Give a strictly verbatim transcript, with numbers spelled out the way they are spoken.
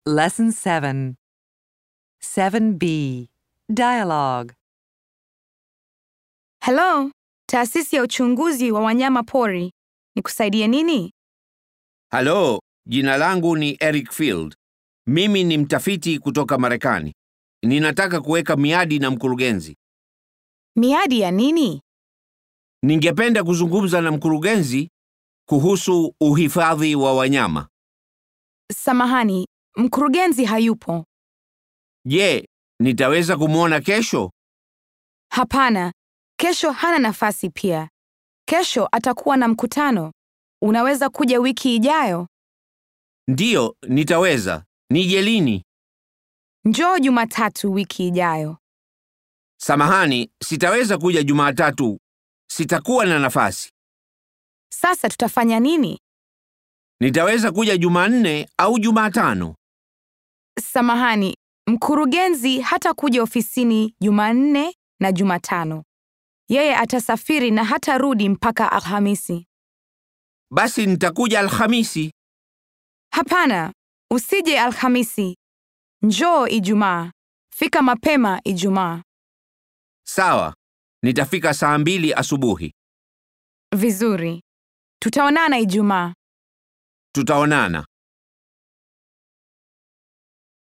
Lesson seven. seven B. Dialogue. Hello, taasisi ya uchunguzi wa wanyama pori. Nikusaidie nini? Halo, jina langu ni Eric Field. Mimi ni mtafiti kutoka Marekani. Ninataka kuweka miadi na mkurugenzi. Miadi ya nini? Ningependa kuzungumza na mkurugenzi kuhusu uhifadhi wa wanyama. Samahani, mkurugenzi hayupo. Je, nitaweza kumwona kesho? Hapana, kesho hana nafasi pia. Kesho atakuwa na mkutano. Unaweza kuja wiki ijayo? Ndiyo, nitaweza. Nije lini? Njoo Jumatatu wiki ijayo. Samahani, sitaweza kuja Jumatatu. Sitakuwa na nafasi. Sasa tutafanya nini? Nitaweza kuja Jumanne au Jumatano. Samahani, mkurugenzi hatakuja ofisini Jumanne na Jumatano. Yeye atasafiri na hatarudi mpaka Alhamisi. Basi nitakuja Alhamisi. Hapana, usije Alhamisi. Njoo Ijumaa. Fika mapema Ijumaa. Sawa, nitafika saa mbili asubuhi. Vizuri. Tutaonana Ijumaa. Tutaonana.